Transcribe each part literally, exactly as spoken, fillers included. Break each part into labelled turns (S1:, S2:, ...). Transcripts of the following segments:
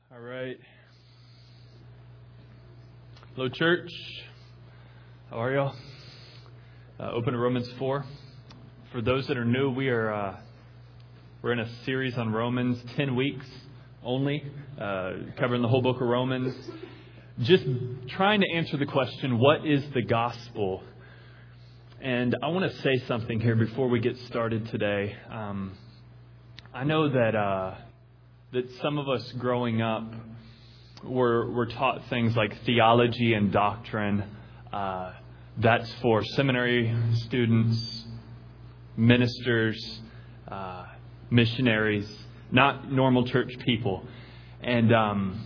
S1: All right. Hello, church. How are y'all? Uh, open to Romans four. For those that are new, we are uh, we're in a series on Romans, ten weeks only, uh, covering the whole book of Romans. Just trying to answer the question, what is the gospel? And I want to say something here before we get started today. Um, I know that uh, that some of us growing up were were taught things like theology and doctrine. Uh, that's for seminary students, ministers, uh, missionaries, not normal church people. And um,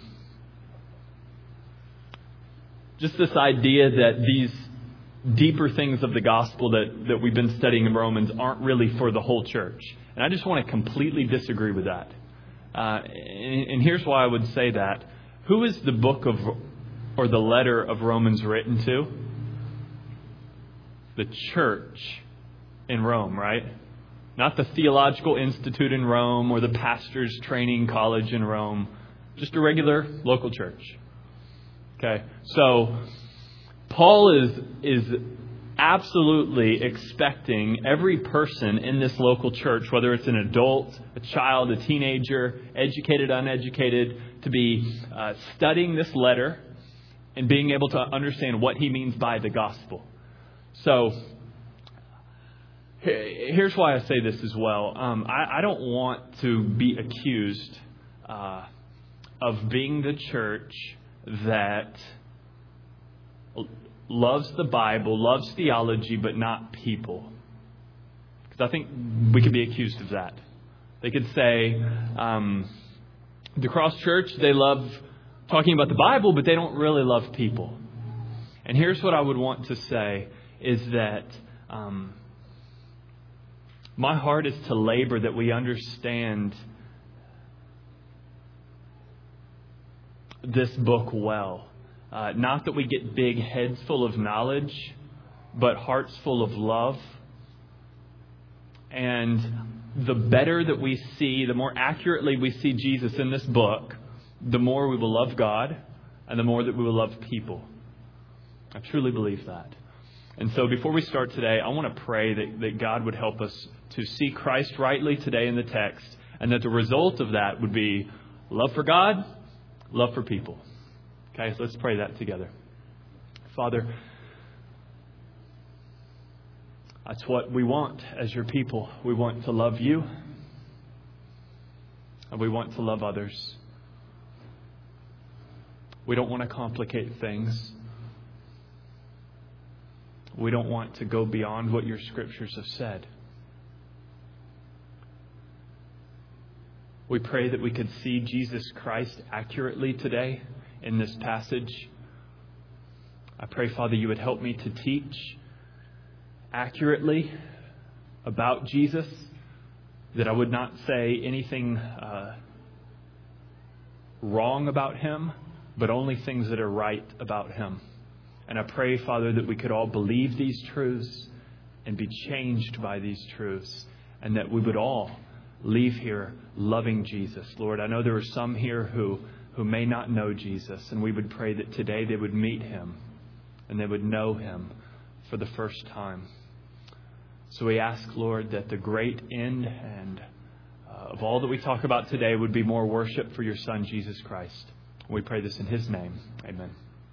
S1: just this idea that these deeper things of the gospel that, that we've been studying in Romans aren't really for the whole church. And I just want to completely disagree with that. Uh, and, and here's why I would say that. Who is the book of, or the letter of Romans written to? The church in Rome, right? Not the theological institute in Rome or the pastor's training college in Rome. Just a regular local church. Okay, so Paul is is absolutely expecting every person in this local church, whether it's an adult, a child, a teenager, educated, uneducated, to be uh, studying this letter and being able to understand what he means by the gospel. So here's why I say this as well. Um, I, I don't want to be accused uh, of being the church that loves the Bible, loves theology, but not people. Because I think we could be accused of that. They could say, um, the Cross Church, they love talking about the Bible, but they don't really love people. And here's what I would want to say is that um, my heart is to labor that we understand this book well. Uh, not that we get big heads full of knowledge, but hearts full of love. And the better that we see, the more accurately we see Jesus in this book, the more we will love God and the more that we will love people. I truly believe that. And so before we start today, I want to pray that, that God would help us to see Christ rightly today in the text, and that the result of that would be love for God, love for people. Okay, so let's pray that together. Father, that's what we want as your people. We want to love you, and we want to love others. We don't want to complicate things. We don't want to go beyond what your scriptures have said. We pray that we could see Jesus Christ accurately today in this passage. I pray, Father, you would help me to teach accurately about Jesus, that I would not say anything uh, wrong about him, but only things that are right about him. And I pray, Father, that we could all believe these truths and be changed by these truths, and that we would all leave here loving Jesus. Lord, I know there are some here who, who may not know Jesus, and we would pray that today they would meet him and they would know him for the first time. So we ask, Lord, that the great end and uh, of all that we talk about today would be more worship for your Son, Jesus Christ. We pray this in his name. Amen.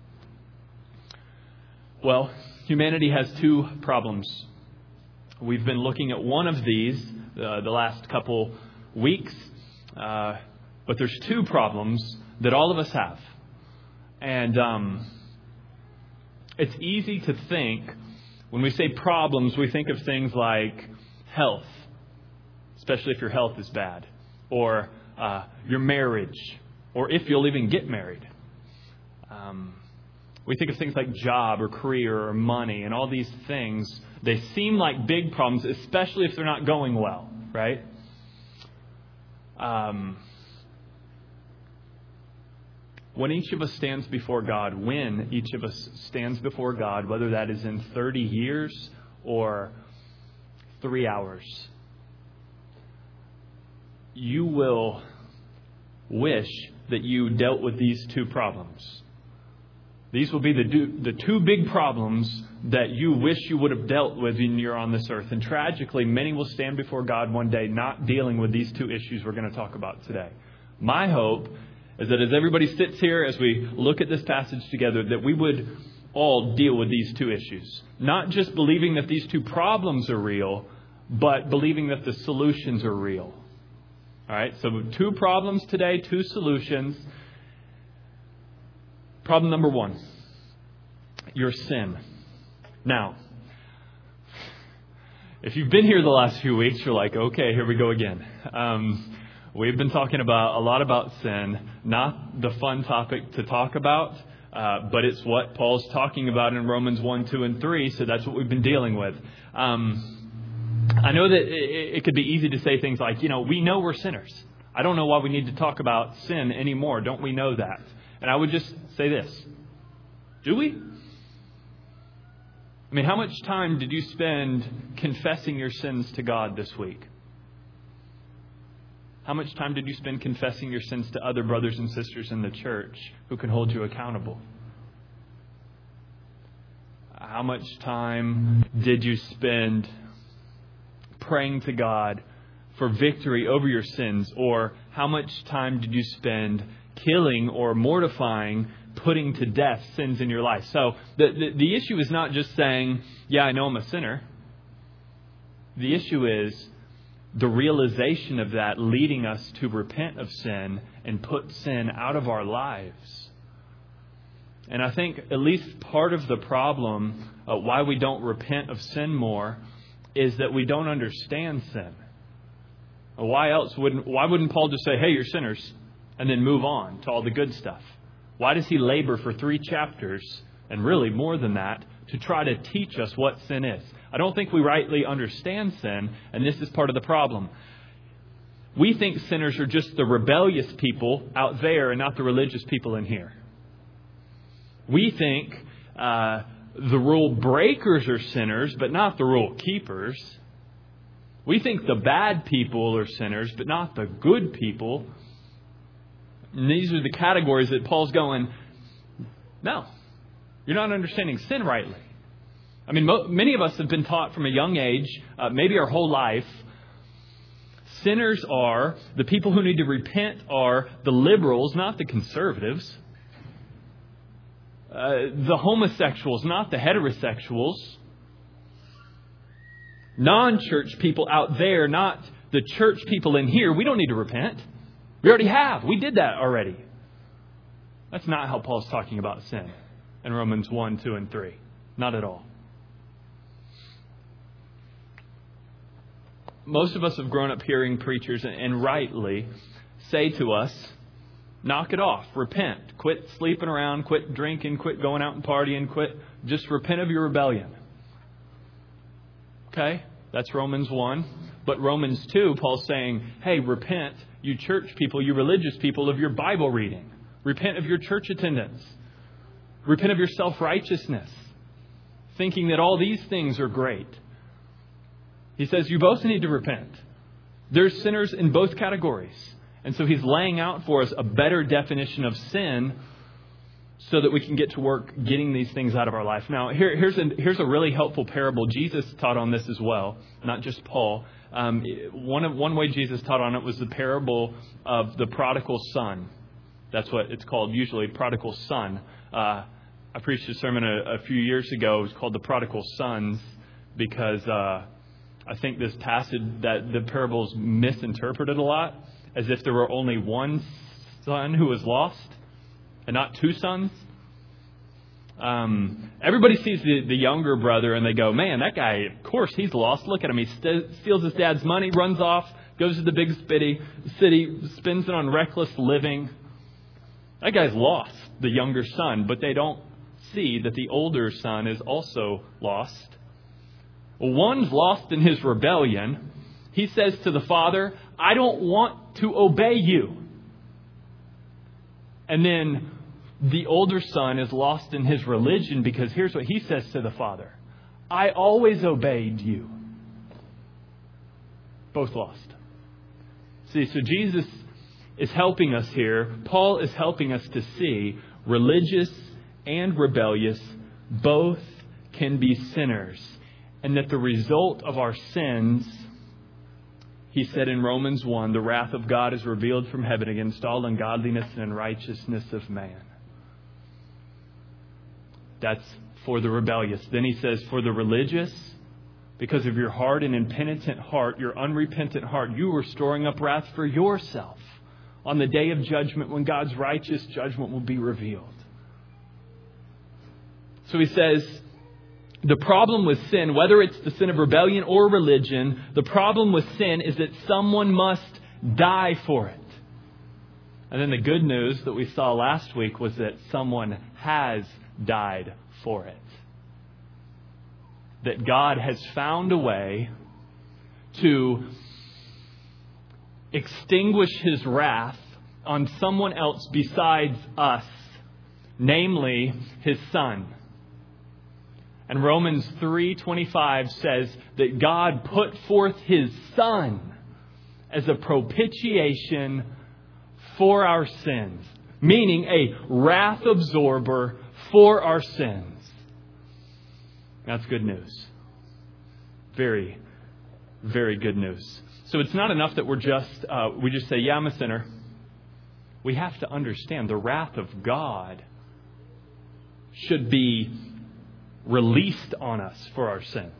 S1: Well, humanity has two problems. We've been looking at one of these uh, the last couple weeks, uh, but there's two problems that all of us have. And um, it's easy to think, when we say problems, we think of things like health, especially if your health is bad, or uh, your marriage, or if you'll even get married. Um We think of things like job or career or money and all these things. They seem like big problems, especially if they're not going well, right? Um, when each of us stands before God, when each of us stands before God, whether that is in thirty years or three hours, you will wish that you dealt with these two problems. These will be the, do, the two big problems that you wish you would have dealt with when you're on this earth. And tragically, many will stand before God one day not dealing with these two issues we're going to talk about today. My hope is that as everybody sits here, as we look at this passage together, that we would all deal with these two issues. Not just believing that these two problems are real, but believing that the solutions are real. All right, so two problems today, two solutions. Problem number one, your sin. Now, if you've been here the last few weeks, you're like, okay, here we go again. Um, we've been talking about a lot about sin, not the fun topic to talk about, uh, but it's what Paul's talking about in Romans one, two, and three, so that's what we've been dealing with. Um, I know that it, it could be easy to say things like, you know, we know we're sinners. I don't know why we need to talk about sin anymore. Don't we know that? And I would just say this. Do we? I mean, how much time did you spend confessing your sins to God this week? How much time did you spend confessing your sins to other brothers and sisters in the church who can hold you accountable? How much time did you spend praying to God for victory over your sins? Or how much time did you spend killing or mortifying, putting to death sins in your life? So the, the, the issue is not just saying, yeah, I know I'm a sinner. The issue is the realization of that leading us to repent of sin and put sin out of our lives. And I think at least part of the problem, uh, why we don't repent of sin more, is that we don't understand sin. Why else wouldn't, why wouldn't Paul just say, hey, you're sinners, and then move on to all the good stuff? Why does he labor for three chapters, and really more than that, to try to teach us what sin is? I don't think we rightly understand sin, and this is part of the problem. We think sinners are just the rebellious people out there and not the religious people in here. We think uh, the rule breakers are sinners, but not the rule keepers. We think the bad people are sinners, but not the good people. And these are the categories that Paul's going, no, you're not understanding sin rightly. I mean, mo- many of us have been taught from a young age, uh, maybe our whole life, sinners are, the people who need to repent are the liberals, not the conservatives. Uh, the homosexuals, not the heterosexuals. Non-church people out there, not the church people in here. We don't need to repent. We already have. We did that already. That's not how Paul's talking about sin in Romans one, two, and three. Not at all. Most of us have grown up hearing preachers, and rightly, say to us, knock it off, repent, quit sleeping around, quit drinking, quit going out and partying, quit, just repent of your rebellion. Okay, that's Romans one. But Romans two, Paul's saying, hey, repent, you church people, you religious people, of your Bible reading. Repent of your church attendance. Repent of your self-righteousness, thinking that all these things are great. He says you both need to repent. There's sinners in both categories. And so he's laying out for us a better definition of sin so that we can get to work getting these things out of our life. Now, here, here's, a, here's a really helpful parable. Jesus taught on this as well, not just Paul. Um, one, of, one way Jesus taught on it was the parable of the prodigal son. That's what it's called usually, prodigal son. Uh, I preached a sermon a, a few years ago. It was called the prodigal sons because uh, I think this passage, that the parable is misinterpreted a lot, as if there were only one son who was lost and not two sons. Um, everybody sees the, the younger brother and they go, man, that guy, of course, he's lost. Look at him. He st- steals his dad's money, runs off, goes to the big city, city, spends it on reckless living. That guy's lost, the younger son, but they don't see that the older son is also lost. Well, one's lost in his rebellion. He says to the father, I don't want to obey you. And then the older son is lost in his religion because here's what he says to the father. I always obeyed you. Both lost. See, so Jesus is helping us here. Paul is helping us to see religious and rebellious both can be sinners. And that the result of our sins, he said in Romans one, the wrath of God is revealed from heaven against all ungodliness and unrighteousness of man. That's for the rebellious. Then he says, for the religious, because of your hard and impenitent heart, your unrepentant heart, you are storing up wrath for yourself on the day of judgment when God's righteous judgment will be revealed. So he says, the problem with sin, whether it's the sin of rebellion or religion, the problem with sin is that someone must die for it. And then the good news that we saw last week was that someone has died for it. That God has found a way to extinguish His wrath on someone else besides us, namely His Son. And Romans three twenty-five says that God put forth His Son as a propitiation for our sins, meaning a wrath absorber for our sins. That's good news. Very, very good news. So it's not enough that we're just uh, we just say, yeah, I'm a sinner. We have to understand the wrath of God should be released on us for our sins.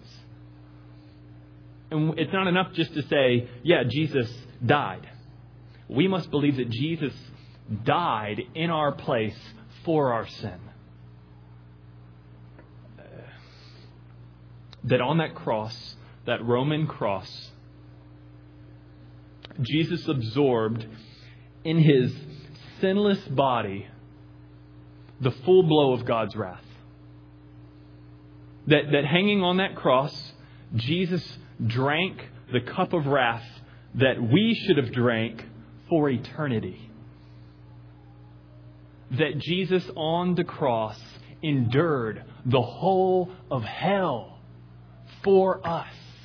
S1: And it's not enough just to say, yeah, Jesus died. We must believe that Jesus died in our place for our sin. That on that cross, that Roman cross, Jesus absorbed in His sinless body the full blow of God's wrath. That, that hanging on that cross, Jesus drank the cup of wrath that we should have drank for eternity. That Jesus on the cross endured the whole of hell for us.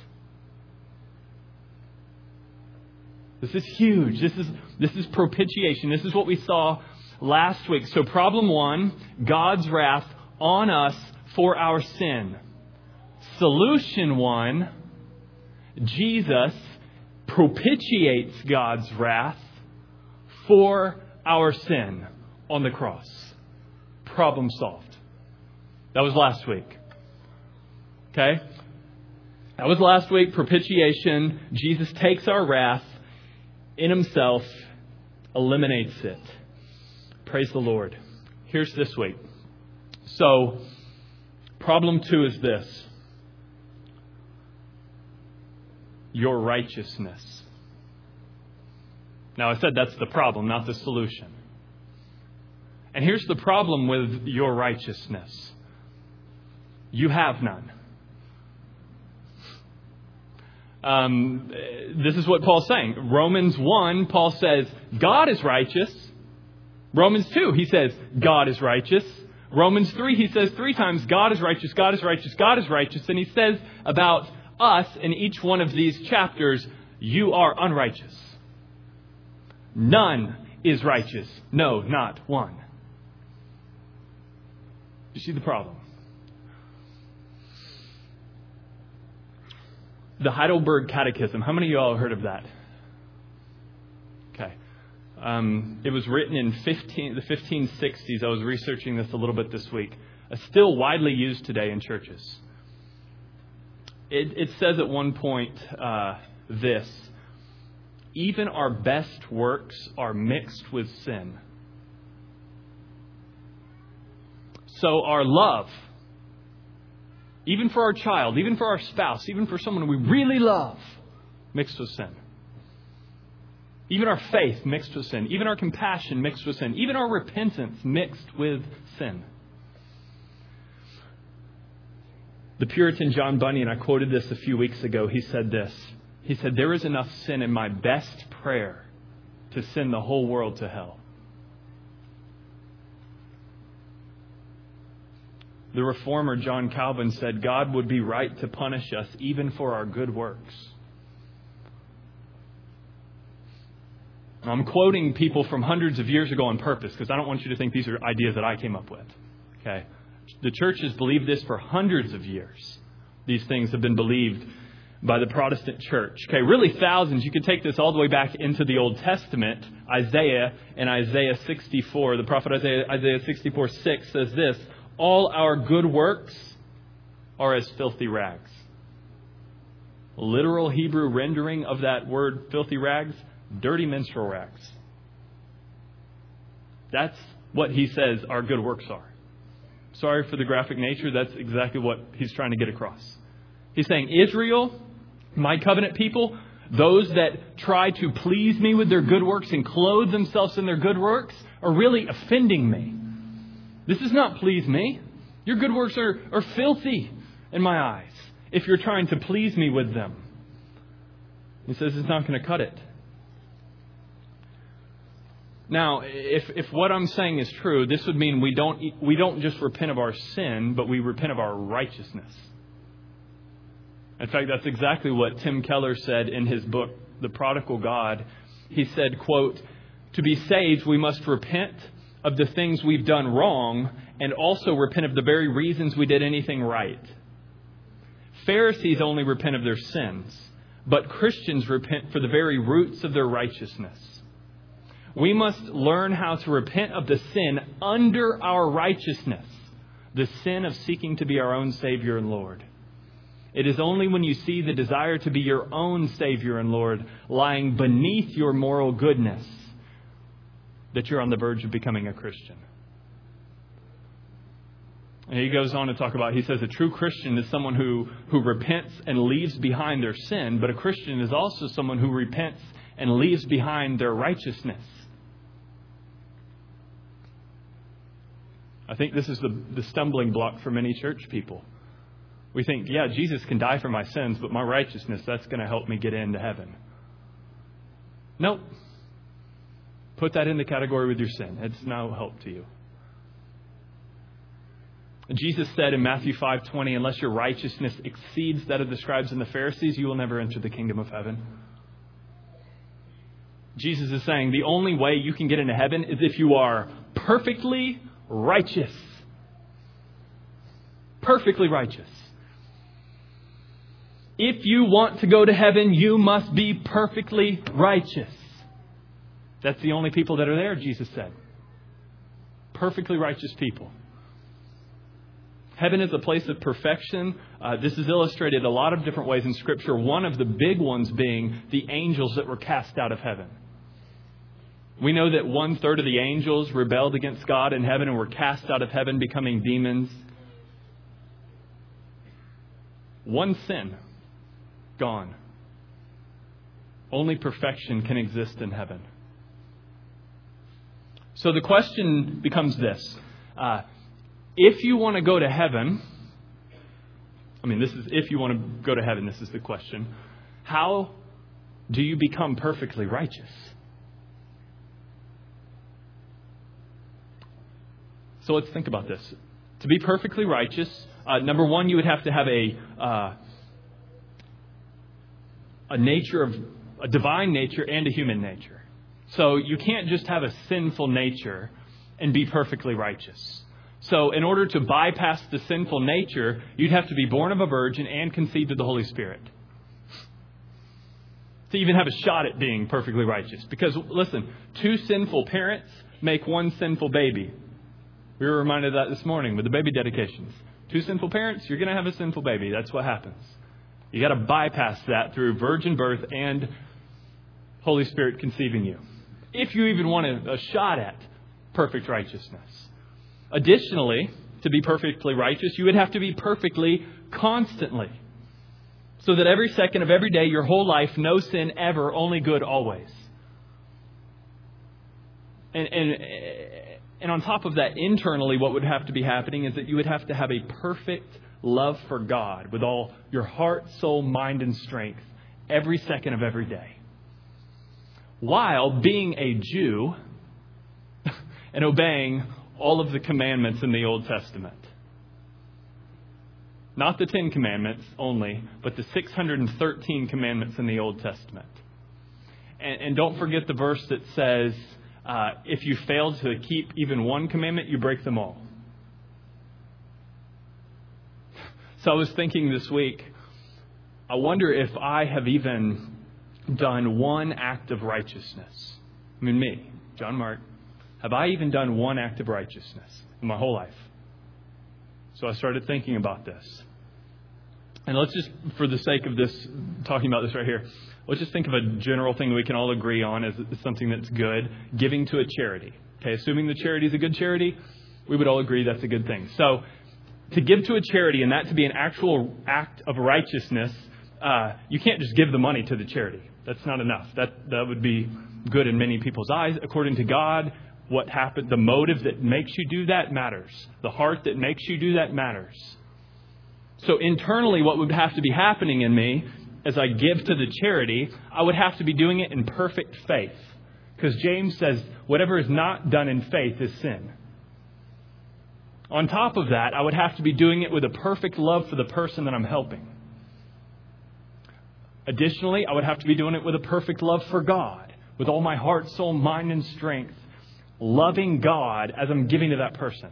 S1: This is huge. This is, this is propitiation. This is what we saw last week. So problem one, God's wrath on us for our sin. Solution one, Jesus propitiates God's wrath for our sin on the cross. Problem solved. That was last week. Okay? That was last week. Propitiation. Jesus takes our wrath in Himself, eliminates it. Praise the Lord. Here's this week. So, problem two is this. Your righteousness. Now, I said that's the problem, not the solution. And here's the problem with your righteousness. You have none. Um, this is what Paul's saying. Romans one, Paul says, God is righteous. Romans two, he says, God is righteous. Romans three, he says three times, God is righteous, God is righteous, God is righteous. And he says about us in each one of these chapters, you are unrighteous. None is righteous. No, not one. You see the problem? The Heidelberg Catechism. How many of you all have heard of that? Okay. Um, it was written in fifteen, the fifteen sixties. I was researching this a little bit this week. It's still widely used today in churches. It, it says at one point uh, this. Even our best works are mixed with sin. So our love, even for our child, even for our spouse, even for someone we really love, mixed with sin. Even our faith mixed with sin. Even our compassion mixed with sin. Even our repentance mixed with sin. The Puritan John Bunyan, I quoted this a few weeks ago. He said this. He said, there is enough sin in my best prayer to send the whole world to hell. The reformer John Calvin said, God would be right to punish us even for our good works. I'm quoting people from hundreds of years ago on purpose because I don't want you to think these are ideas that I came up with. Okay? The church has believed this for hundreds of years. These things have been believed by the Protestant church. Okay, really thousands. You could take this all the way back into the Old Testament. Isaiah and Isaiah sixty-four, the prophet Isaiah, Isaiah sixty-four six says this, all our good works are as filthy rags. Literal Hebrew rendering of that word filthy rags, dirty menstrual rags. That's what he says our good works are. Sorry for the graphic nature. That's exactly what he's trying to get across. He's saying, Israel, my covenant people, those that try to please me with their good works and clothe themselves in their good works are really offending me. This does not please me. Your good works are, are filthy in my eyes if you're trying to please me with them. He says it's not going to cut it. Now, if if what I'm saying is true, this would mean we don't we don't just repent of our sin, but we repent of our righteousness. In fact, that's exactly what Tim Keller said in his book, The Prodigal God. He said, quote, to be saved, we must repent of the things we've done wrong and also repent of the very reasons we did anything right. Pharisees only repent of their sins, but Christians repent for the very roots of their righteousness. We must learn how to repent of the sin under our righteousness, the sin of seeking to be our own Savior and Lord. It is only when you see the desire to be your own Savior and Lord lying beneath your moral goodness that you're on the verge of becoming a Christian. And he goes on to talk about, he says a true Christian is someone who, who repents and leaves behind their sin, but a Christian is also someone who repents and leaves behind their righteousness. I think this is the, the stumbling block for many church people. We think, yeah, Jesus can die for my sins, but my righteousness, that's going to help me get into heaven. Nope. Put that in the category with your sin. It's no help to you. Jesus said in Matthew five twenty, unless your righteousness exceeds that of the scribes and the Pharisees, you will never enter the kingdom of heaven. Jesus is saying the only way you can get into heaven is if you are perfectly righteous. Perfectly righteous. If you want to go to heaven, you must be perfectly righteous. That's the only people that are there, Jesus said. Perfectly righteous people. Heaven is a place of perfection. Uh, this is illustrated a lot of different ways in Scripture. One of the big ones being the angels that were cast out of heaven. We know that one third of the angels rebelled against God in heaven and were cast out of heaven, becoming demons. One sin, gone. Only perfection can exist in heaven. So the question becomes this. Uh, if you want to go to heaven, I mean, this is if you want to go to heaven, this is the question. How do you become perfectly righteous? So let's think about this. To be perfectly righteous, uh, number one, you would have to have a uh, a nature of a divine nature and a human nature. So you can't just have a sinful nature and be perfectly righteous. So in order to bypass the sinful nature, you'd have to be born of a virgin and conceived of the Holy Spirit to even have a shot at being perfectly righteous. Because listen, two sinful parents make one sinful baby. We were reminded of that this morning with the baby dedications. Two sinful parents, you're going to have a sinful baby. That's what happens. You got to bypass that through virgin birth and Holy Spirit conceiving you, if you even want a, a shot at perfect righteousness. Additionally, to be perfectly righteous, you would have to be perfectly constantly. So that every second of every day, your whole life, no sin ever, only good always. And, and, and on top of that, internally, what would have to be happening is that you would have to have a perfect love for God with all your heart, soul, mind, and strength every second of every day. While being a Jew and obeying all of the commandments in the Old Testament. Not the Ten Commandments only, but the six hundred thirteen commandments in the Old Testament. And, and don't forget the verse that says, uh, if you fail to keep even one commandment, you break them all. So I was thinking this week, I wonder if I have even done one act of righteousness. I mean, me, John Mark, have I even done one act of righteousness in my whole life? So I started thinking about this. And let's just, for the sake of this, talking about this right here, let's just think of a general thing we can all agree on as something that's good, giving to a charity. Okay, assuming the charity is a good charity, we would all agree that's a good thing. So to give to a charity and that to be an actual act of righteousness, uh, you can't just give the money to the charity. That's not enough. That that would be good in many people's eyes. According to God, what happened, the motive that makes you do that matters. The heart that makes you do that matters. So internally, what would have to be happening in me as I give to the charity, I would have to be doing it in perfect faith. Because James says, whatever is not done in faith is sin. On top of that, I would have to be doing it with a perfect love for the person that I'm helping. Additionally, I would have to be doing it with a perfect love for God, with all my heart, soul, mind, and strength, loving God as I'm giving to that person.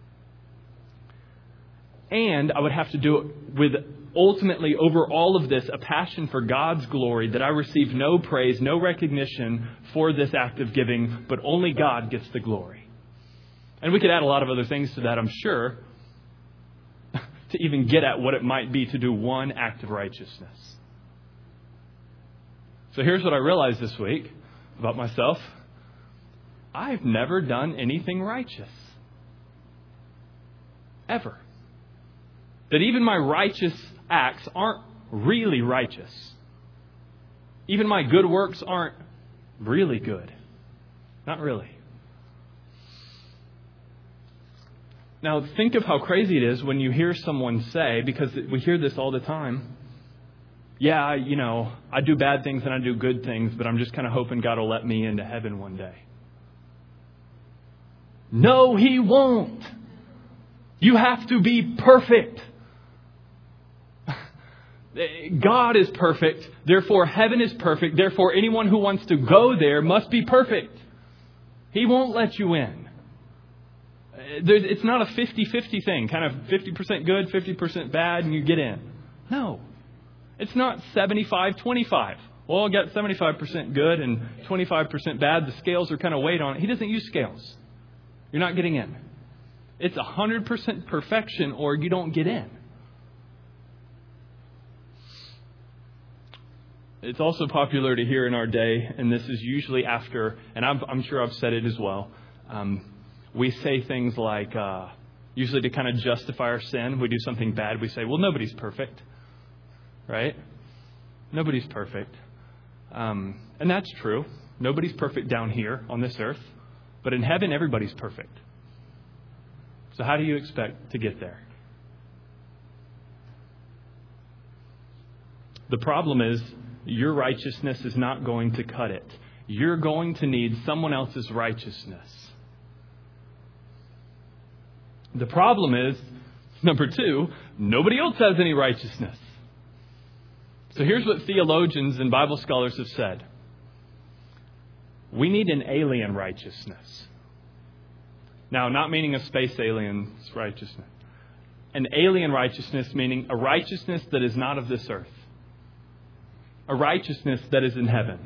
S1: And I would have to do it with, ultimately, over all of this, a passion for God's glory, that I receive no praise, no recognition for this act of giving, but only God gets the glory. And we could add a lot of other things to that, I'm sure, to even get at what it might be to do one act of righteousness. So here's what I realized this week about myself. I've never done anything righteous. Ever. That even my righteous acts aren't really righteous. Even my good works aren't really good. Not really. Now think of how crazy it is when you hear someone say, because we hear this all the time, yeah, you know, I do bad things and I do good things, but I'm just kind of hoping God will let me into heaven one day. No, He won't. You have to be perfect. God is perfect. Therefore, heaven is perfect. Therefore, anyone who wants to go there must be perfect. He won't let you in. It's not a fifty-fifty thing, kind of fifty percent good, fifty percent bad, and you get in. No. It's not seventy-five twenty-five. Well, I got seventy-five percent good and twenty-five percent bad. The scales are kind of weighed on it. He doesn't use scales. You're not getting in. It's one hundred percent perfection or you don't get in. It's also popular to hear in our day, and this is usually after, and I'm, I'm sure I've said it as well, um, we say things like, uh, usually to kind of justify our sin, we do something bad, we say, well, nobody's perfect. Right? Nobody's perfect. Um, and that's true. Nobody's perfect down here on this earth. But in heaven, everybody's perfect. So how do you expect to get there? The problem is your righteousness is not going to cut it. You're going to need someone else's righteousness. The problem is, number two, nobody else has any righteousness. So here's what theologians and Bible scholars have said. We need an alien righteousness. Now, not meaning a space alien's righteousness. An alien righteousness meaning a righteousness that is not of this earth. A righteousness that is in heaven.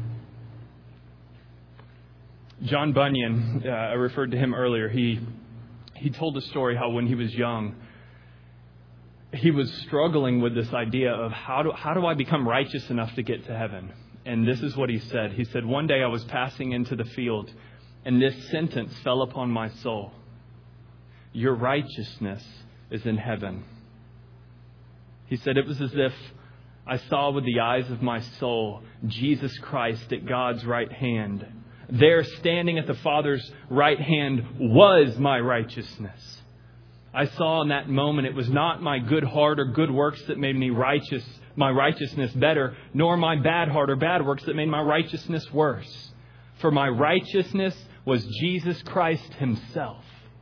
S1: John Bunyan, uh, I referred to him earlier, he he told a story how when he was young, he was struggling with this idea of how do how do I become righteous enough to get to heaven? And this is what he said. He said, one day I was passing into the field and this sentence fell upon my soul. Your righteousness is in heaven. He said it was as if I saw with the eyes of my soul Jesus Christ at God's right hand. There standing at the Father's right hand was my righteousness. I saw in that moment it was not my good heart or good works that made me righteous, my righteousness better, nor my bad heart or bad works that made my righteousness worse. For my righteousness was Jesus Christ Himself.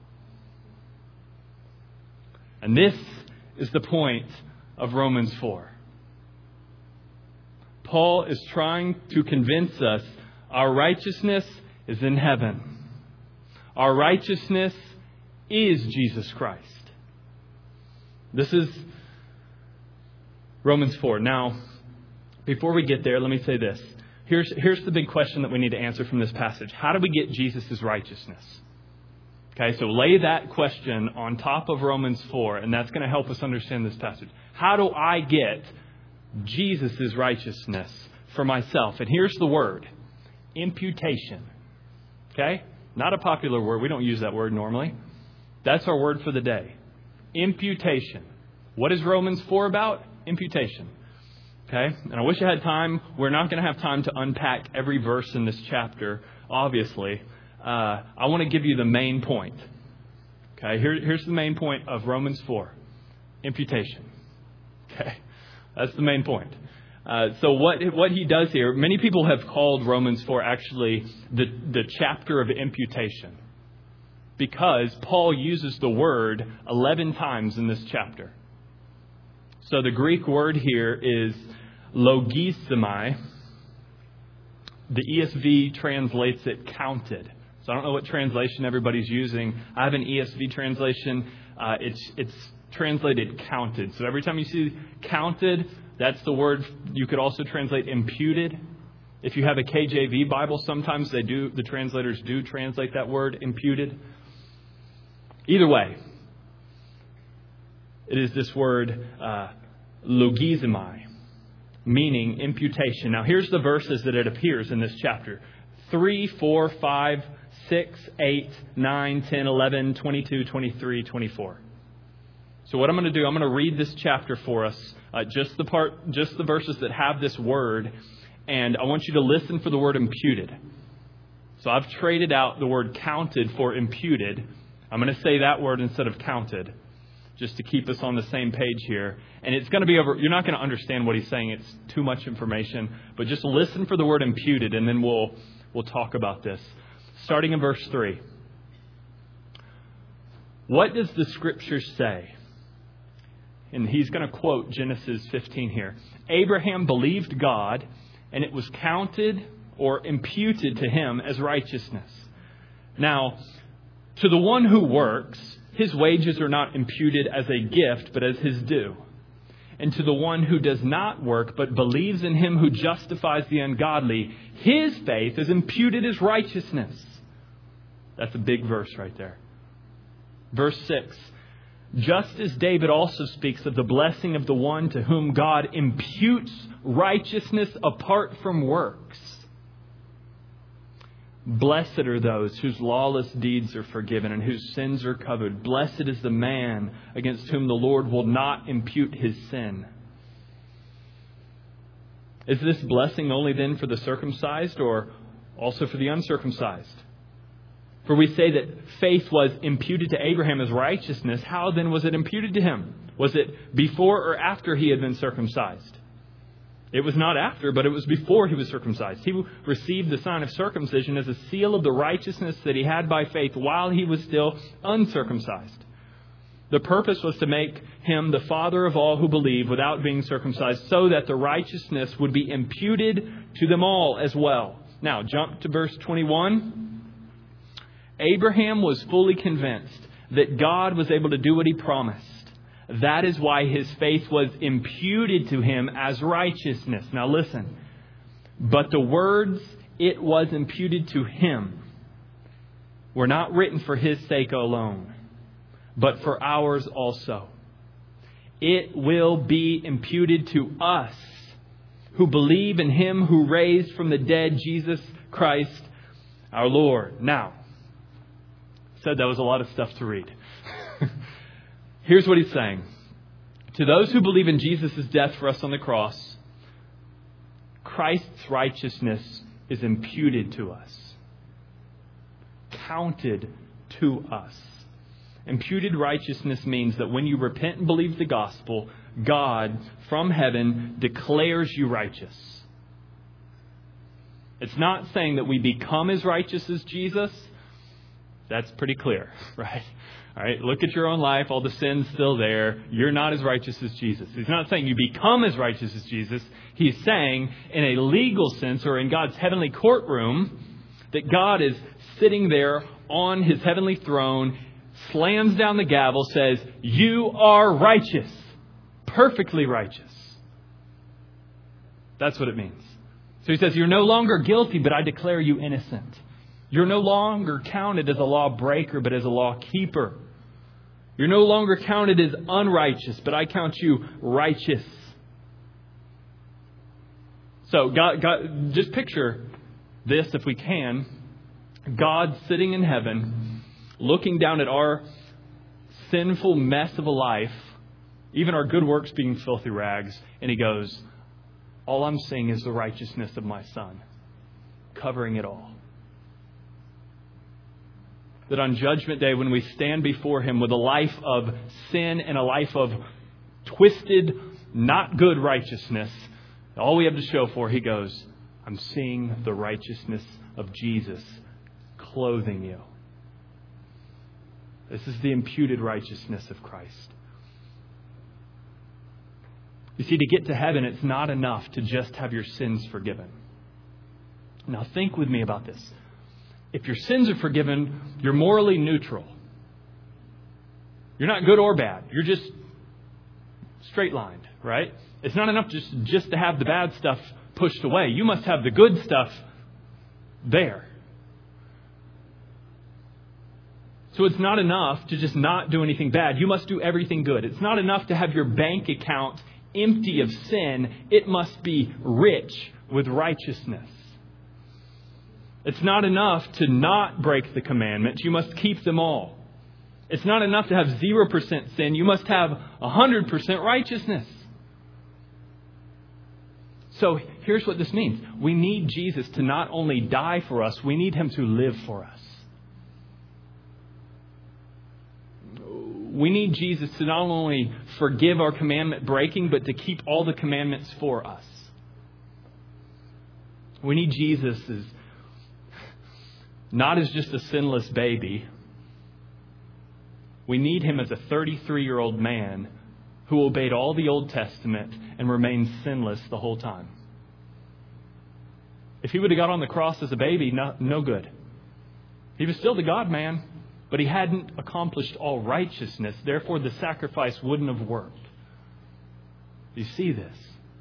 S1: And this is the point of Romans four. Paul is trying to convince us our righteousness is in heaven. Our righteousness is Jesus Christ. This is Romans four. Now, before we get there, let me say this. Here's, here's the big question that we need to answer from this passage. How do we get Jesus' righteousness? Okay, so lay that question on top of Romans four, and that's going to help us understand this passage. How do I get Jesus' righteousness for myself? And here's the word. Imputation. Okay? Not a popular word. We don't use that word normally. That's our word for the day. Imputation. What is Romans four about? Imputation. Okay? And I wish I had time. We're not going to have time to unpack every verse in this chapter, obviously. Uh, I want to give you the main point. Okay? Here, here's the main point of Romans four. Imputation. Okay? That's the main point. Uh, so what what he does here, many people have called Romans four actually the, the chapter of imputation, because Paul uses the word eleven times in this chapter. So the Greek word here is logisomai. The E S V translates it counted. So I don't know what translation everybody's using. I have an E S V translation. Uh, it's it's translated counted. So every time you see counted, that's the word. You could also translate imputed. If you have a K J V Bible, sometimes they do. The translators do translate that word imputed. Either way, it is this word uh, logizomai, meaning imputation. Now, here's the verses that it appears in this chapter: three, four, five, six, eight, nine, ten, eleven, twenty-two, twenty-three, twenty-four. So what I'm going to do, I'm going to read this chapter for us, uh, just the part, just the verses that have this word, and I want you to listen for the word imputed. So I've traded out the word counted for imputed. I'm going to say that word instead of counted, just to keep us on the same page here. And it's going to be over. You're not going to understand what he's saying. It's too much information. But just listen for the word imputed, and then we'll we'll talk about this. Starting in verse three. What does the Scripture say? And he's going to quote Genesis fifteen here. Abraham believed God, and it was counted or imputed to him as righteousness. Now, to the one who works, his wages are not imputed as a gift, but as his due. And to the one who does not work, but believes in him who justifies the ungodly, his faith is imputed as righteousness. That's a big verse right there. Verse six. Just as David also speaks of the blessing of the one to whom God imputes righteousness apart from works. Blessed are those whose lawless deeds are forgiven and whose sins are covered. Blessed is the man against whom the Lord will not impute his sin. Is this blessing only then for the circumcised or also for the uncircumcised? For we say that faith was imputed to Abraham as righteousness. How then was it imputed to him? Was it before or after he had been circumcised? It was not after, but it was before he was circumcised. He received the sign of circumcision as a seal of the righteousness that he had by faith while he was still uncircumcised. The purpose was to make him the father of all who believe without being circumcised, so that the righteousness would be imputed to them all as well. Now, jump to verse twenty-one. Abraham was fully convinced that God was able to do what he promised. That is why his faith was imputed to him as righteousness. Now listen. But the words, "it was imputed to him," were not written for his sake alone, but for ours also. It will be imputed to us who believe in him who raised from the dead Jesus Christ our Lord. Now, said that was a lot of stuff to read. Here's what he's saying. To those who believe in Jesus' death for us on the cross, Christ's righteousness is imputed to us. Counted to us. Imputed righteousness means that when you repent and believe the gospel, God from heaven declares you righteous. It's not saying that we become as righteous as Jesus. That's pretty clear, right? All right, look at your own life. All the sin's still there. You're not as righteous as Jesus. He's not saying you become as righteous as Jesus. He's saying in a legal sense, or in God's heavenly courtroom, that God is sitting there on his heavenly throne, slams down the gavel, says, you are righteous, perfectly righteous. That's what it means. So he says, you're no longer guilty, but I declare you innocent. You're no longer counted as a lawbreaker, but as a law keeper. You're no longer counted as unrighteous, but I count you righteous. So God, God, just picture this if we can. God sitting in heaven, looking down at our sinful mess of a life, even our good works being filthy rags, and he goes, all I'm seeing is the righteousness of my Son, covering it all. That on Judgment Day, when we stand before him with a life of sin and a life of twisted, not good righteousness, all we have to show for, he goes, I'm seeing the righteousness of Jesus clothing you. This is the imputed righteousness of Christ. You see, to get to heaven, it's not enough to just have your sins forgiven. Now think with me about this. If your sins are forgiven, you're morally neutral. You're not good or bad. You're just straight-lined, right? It's not enough just, just to have the bad stuff pushed away. You must have the good stuff there. So it's not enough to just not do anything bad. You must do everything good. It's not enough to have your bank account empty of sin. It must be rich with righteousness. It's not enough to not break the commandments. You must keep them all. It's not enough to have zero percent sin. You must have one hundred percent righteousness. So here's what this means. We need Jesus to not only die for us, we need him to live for us. We need Jesus to not only forgive our commandment breaking, but to keep all the commandments for us. We need Jesus as not as just a sinless baby. We need him as a thirty-three-year-old man who obeyed all the Old Testament and remained sinless the whole time. If he would have got on the cross as a baby, no, no good. He was still the God-man, but he hadn't accomplished all righteousness. Therefore, the sacrifice wouldn't have worked. You see this?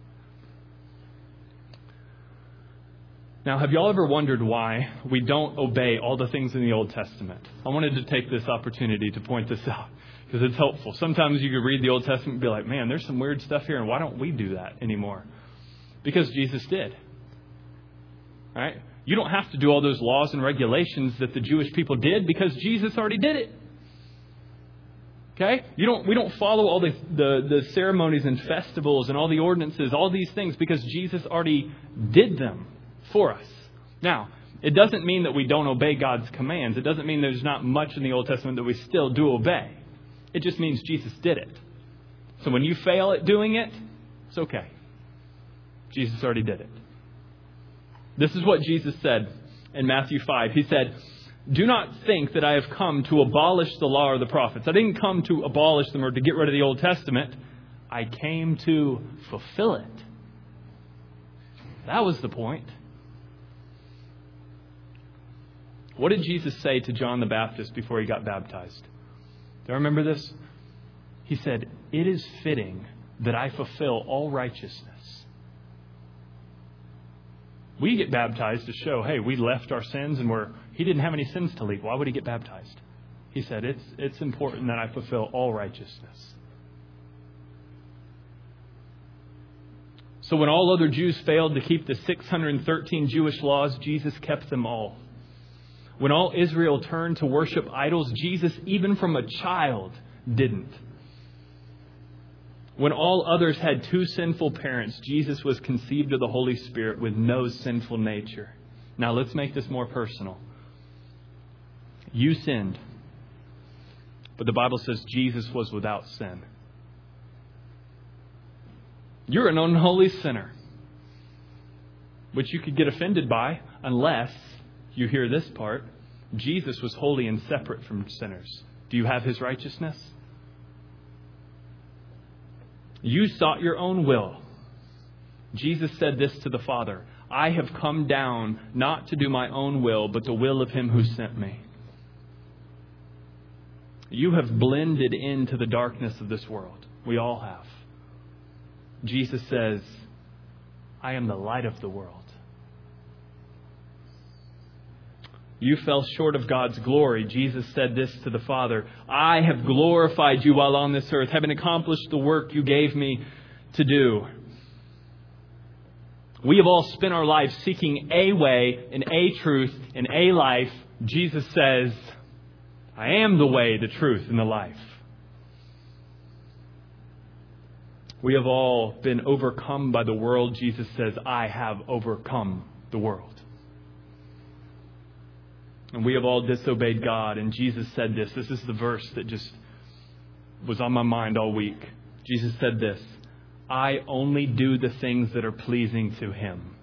S1: Now, have y'all ever wondered why we don't obey all the things in the Old Testament? I wanted to take this opportunity to point this out because it's helpful. Sometimes you could read the Old Testament and be like, man, there's some weird stuff here, and why don't we do that anymore? Because Jesus did. All right? You don't have to do all those laws and regulations that the Jewish people did because Jesus already did it. Okay? You don't. We don't follow all the, the, the ceremonies and festivals and all the ordinances, all these things, because Jesus already did them for us. Now, it doesn't mean that we don't obey God's commands. It doesn't mean there's not much in the Old Testament that we still do obey. It just means Jesus did it. So when you fail at doing it, it's okay. Jesus already did it. This is what Jesus said in Matthew five. He said, do not think that I have come to abolish the law or the prophets. I didn't come to abolish them or to get rid of the Old Testament. I came to fulfill it. That was the point. What did Jesus say to John the Baptist before he got baptized? Do you remember this? He said, it is fitting that I fulfill all righteousness. We get baptized to show, hey, we left our sins and we're, he didn't have any sins to leave. Why would he get baptized? He said, it's, it's important that I fulfill all righteousness. So when all other Jews failed to keep the six hundred thirteen Jewish laws, Jesus kept them all. When all Israel turned to worship idols, Jesus, even from a child, didn't. When all others had two sinful parents, Jesus was conceived of the Holy Spirit with no sinful nature. Now let's make this more personal. You sinned, but the Bible says Jesus was without sin. You're an unholy sinner, which you could get offended by unless you hear this part. Jesus was holy and separate from sinners. Do you have his righteousness? You sought your own will. Jesus said this to the Father, I have come down not to do my own will, but the will of him who sent me. You have blended into the darkness of this world. We all have. Jesus says, I am the light of the world. You fell short of God's glory. Jesus said this to the Father, I have glorified you while on this earth, having accomplished the work you gave me to do. We have all spent our lives seeking a way and a truth and a life. Jesus says, I am the way, the truth, and the life. We have all been overcome by the world. Jesus says, I have overcome the world. And we have all disobeyed God. And Jesus said this. This is the verse that just was on my mind all week. Jesus said this, I only do the things that are pleasing to him.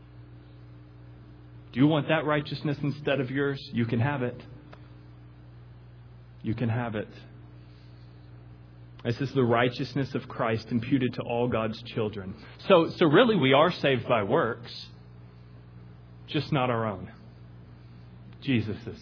S1: Do you want that righteousness instead of yours? You can have it. You can have it. This is the righteousness of Christ imputed to all God's children. So, so really we are saved by works, just not our own. Jesus's.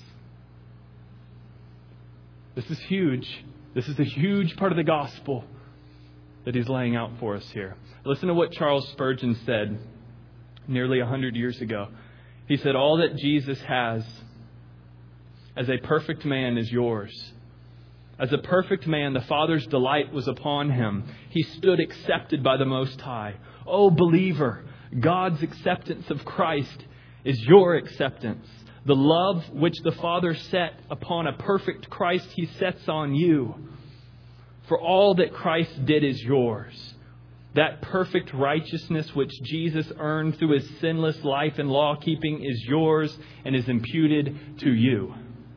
S1: This is huge. This is a huge part of the gospel that he's laying out for us here. Listen to what Charles Spurgeon said nearly a hundred years ago. He said, all that Jesus has as a perfect man is yours. As a perfect man, the Father's delight was upon him. He stood accepted by the Most High. O believer, God's acceptance of Christ is your acceptance. The love which the Father set upon a perfect Christ, he sets on you. For all that Christ did is yours. That perfect righteousness which Jesus earned through his sinless life and law keeping is yours and is imputed to you.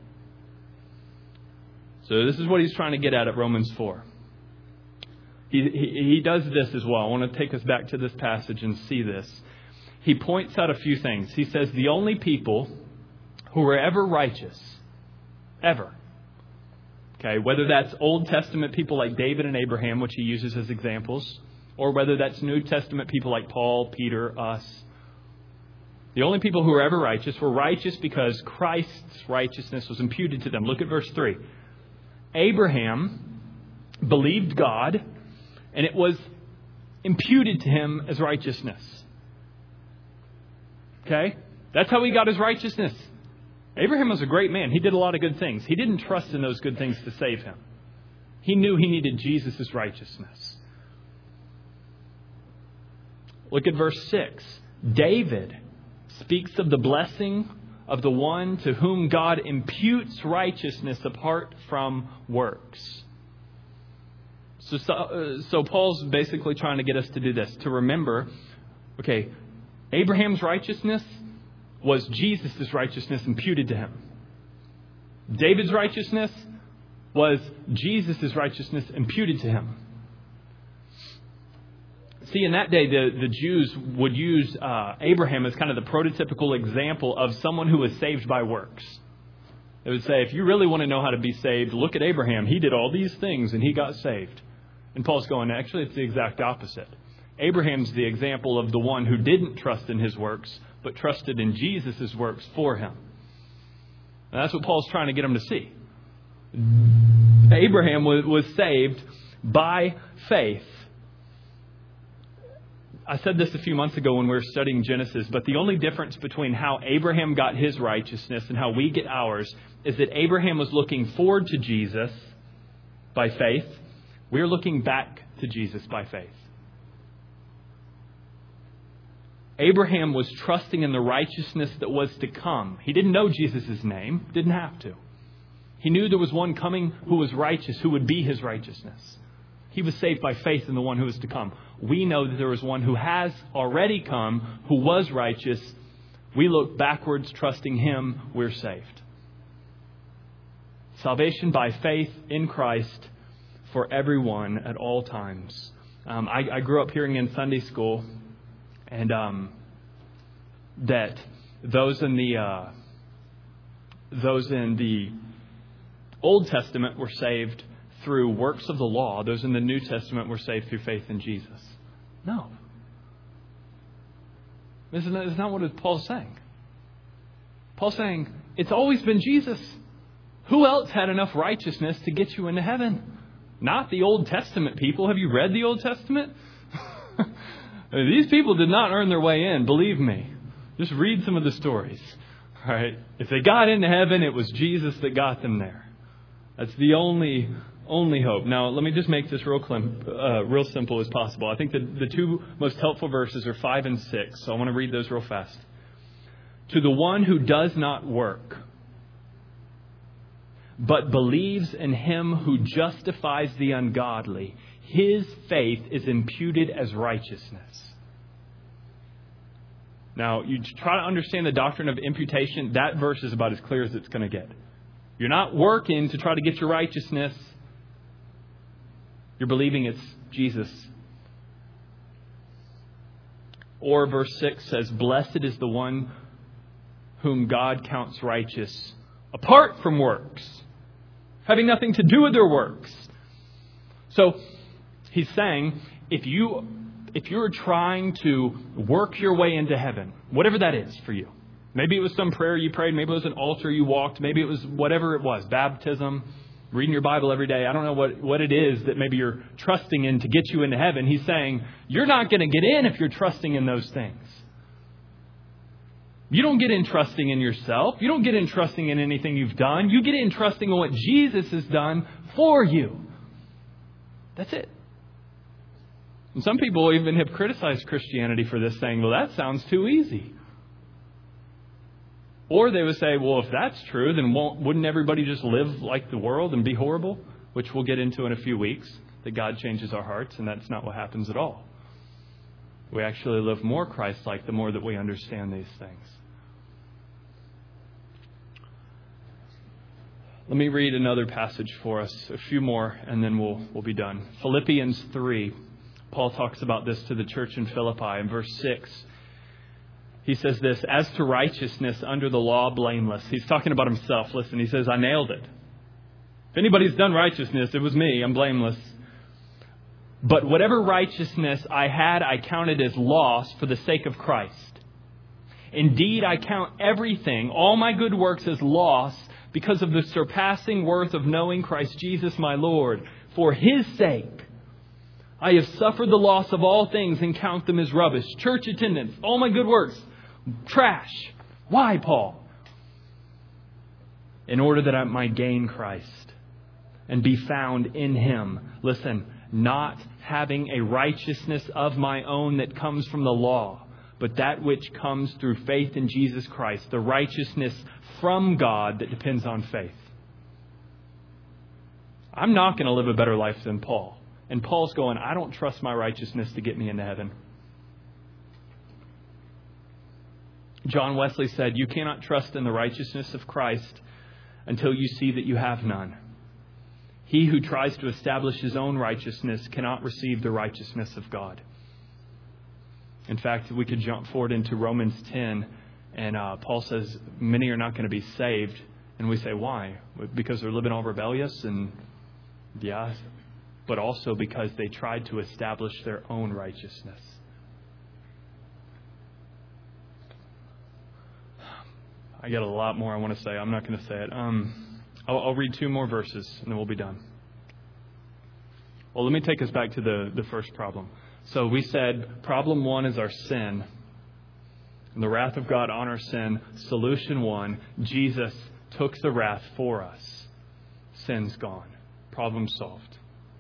S1: So this is what he's trying to get at at Romans four. He, he, he does this as well. I want to take us back to this passage and see this. He points out a few things. He says the only people who were ever righteous, ever, okay, whether that's Old Testament people like David and Abraham, which he uses as examples, or whether that's New Testament people like Paul, Peter, us, the only people who were ever righteous were righteous because Christ's righteousness was imputed to them. Look at verse three. Abraham believed God, and it was imputed to him as righteousness. Okay? That's how he got his righteousness. Abraham was a great man. He did a lot of good things. He didn't trust in those good things to save him. He knew he needed Jesus' righteousness. Look at verse six. David speaks of the blessing of the one to whom God imputes righteousness apart from works. So, so, so Paul's basically trying to get us to do this, to remember, okay, Abraham's righteousness was Jesus' righteousness imputed to him. David's righteousness was Jesus' righteousness imputed to him. See, in that day, the, the Jews would use uh, Abraham as kind of the prototypical example of someone who was saved by works. They would say, if you really want to know how to be saved, look at Abraham. He did all these things and he got saved. And Paul's going, actually, it's the exact opposite. Abraham's the example of the one who didn't trust in his works, but trusted in Jesus' works for him. And that's what Paul's trying to get him to see. Abraham was, was saved by faith. I said this a few months ago when we were studying Genesis, but the only difference between how Abraham got his righteousness and how we get ours is that Abraham was looking forward to Jesus by faith. We're looking back to Jesus by faith. Abraham was trusting in the righteousness that was to come. He didn't know Jesus' name, didn't have to. He knew there was one coming who was righteous, who would be his righteousness. He was saved by faith in the one who is to come. We know that there is one who has already come, who was righteous. We look backwards, trusting him, we're saved. Salvation by faith in Christ for everyone at all times. Um, I, I grew up hearing in Sunday school and um, that those in the uh, those in the Old Testament were saved through works of the law. Those in the New Testament were saved through faith in Jesus. No. This is not, this is not what Paul's saying. Paul's saying, it's always been Jesus. Who else had enough righteousness to get you into heaven? Not the Old Testament people. Have you read the Old Testament? These people did not earn their way in, believe me. Just read some of the stories. All right. If they got into heaven, it was Jesus that got them there. That's the only only hope. Now, let me just make this real clim- uh, real simple as possible. I think the, the two most helpful verses are five and six. So I want to read those real fast. To the one who does not work, but believes in him who justifies the ungodly, his faith is imputed as righteousness. Now, you try to understand the doctrine of imputation. That verse is about as clear as it's going to get. You're not working to try to get your righteousness. You're believing it's Jesus. Or verse six says, blessed is the one whom God counts righteous apart from works, having nothing to do with their works. So he's saying, if you if you're trying to work your way into heaven, whatever that is for you, maybe it was some prayer you prayed, maybe it was an altar you walked, maybe it was whatever it was, baptism, reading your Bible every day. I don't know what, what it is that maybe you're trusting in to get you into heaven. He's saying, you're not going to get in if you're trusting in those things. You don't get in trusting in yourself. You don't get in trusting in anything you've done. You get in trusting in what Jesus has done for you. That's it. And some people even have criticized Christianity for this, saying, well, that sounds too easy. Or they would say, well, if that's true, then won't, wouldn't everybody just live like the world and be horrible? Which we'll get into in a few weeks, that God changes our hearts, and that's not what happens at all. We actually live more Christ-like the more that we understand these things. Let me read another passage for us, a few more, and then we'll we'll be done. Philippians three. Paul talks about this to the church in Philippi. In verse six, he says this, as to righteousness under the law, blameless. He's talking about himself. Listen, he says, I nailed it. If anybody's done righteousness, it was me. I'm blameless. But whatever righteousness I had, I counted as loss for the sake of Christ. Indeed, I count everything, all my good works, as loss because of the surpassing worth of knowing Christ Jesus my Lord. For His sake, I have suffered the loss of all things and count them as rubbish. Church attendance, all my good works, trash. Why, Paul? In order that I might gain Christ and be found in Him. Listen, not having a righteousness of my own that comes from the law, but that which comes through faith in Jesus Christ, the righteousness from God that depends on faith. I'm not going to live a better life than Paul. And Paul's going, I don't trust my righteousness to get me into heaven. John Wesley said, you cannot trust in the righteousness of Christ until you see that you have none. He who tries to establish his own righteousness cannot receive the righteousness of God. In fact, we could jump forward into Romans ten, and uh, Paul says many are not going to be saved. And we say, why? Because they're living all rebellious? And yeah, but also because they tried to establish their own righteousness. I got a lot more I want to say. I'm not going to say it. Um, I'll, I'll read two more verses and then we'll be done. Well, let me take us back to the, the first problem. So we said problem one is our sin. And the wrath of God on our sin. Solution one, Jesus took the wrath for us. Sin's gone. Problem solved.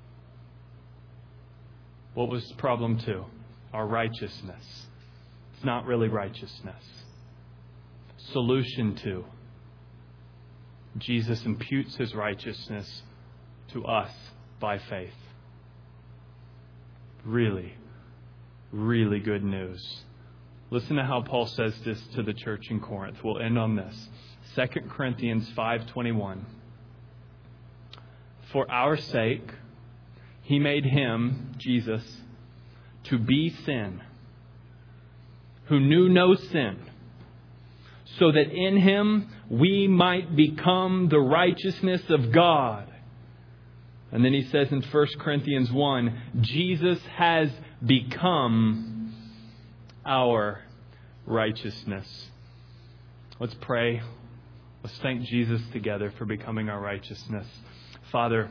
S1: What was problem two? Our righteousness. It's not really righteousness. Solution two. Jesus imputes His righteousness to us by faith. Really, really good news. Listen to how Paul says this to the church in Corinth. We'll end on this. Second Corinthians five twenty-one. For our sake, He made Him, Jesus, to be sin, who knew no sin, so that in Him we might become the righteousness of God. And then he says in First Corinthians one, Jesus has become our righteousness. Let's pray. Let's thank Jesus together for becoming our righteousness. Father,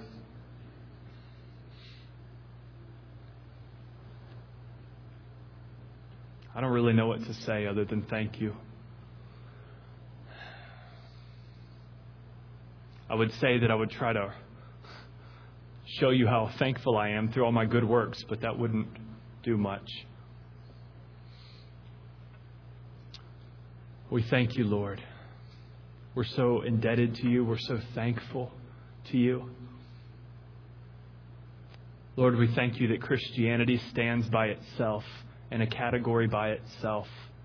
S1: I don't really know what to say other than thank you. I would say that I would try to show you how thankful I am through all my good works, but that wouldn't do much. We thank you, Lord. We're so indebted to you. We're so thankful to you. Lord, we thank you that Christianity stands by itself, in a category by itself.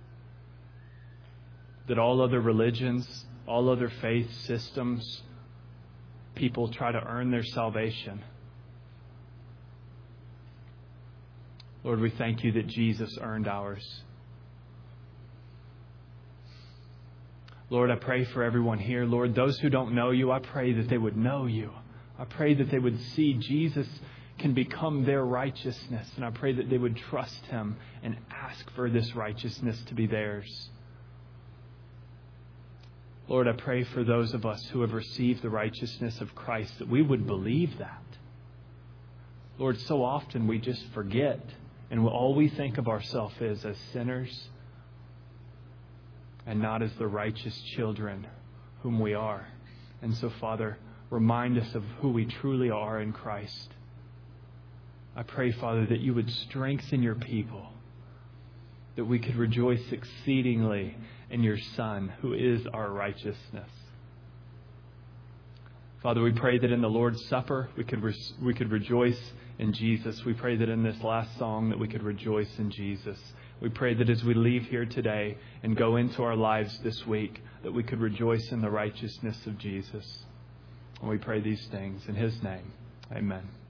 S1: That all other religions, all other faith systems, people try to earn their salvation. Lord, we thank you that Jesus earned ours. Lord, I pray for everyone here. Lord, those who don't know you, I pray that they would know you. I pray that they would see Jesus can become their righteousness. And I pray that they would trust him and ask for this righteousness to be theirs. Lord, I pray for those of us who have received the righteousness of Christ that we would believe that. Lord, so often we just forget, and all we think of ourselves is as sinners and not as the righteous children whom we are. And so, Father, remind us of who we truly are in Christ. I pray, Father, that you would strengthen your people, that we could rejoice exceedingly in your Son, who is our righteousness. Father, we pray that in the Lord's Supper we could re- we could rejoice in Jesus. We pray that in this last song that we could rejoice in Jesus. We pray that as we leave here today and go into our lives this week, that we could rejoice in the righteousness of Jesus. And we pray these things in his name. Amen.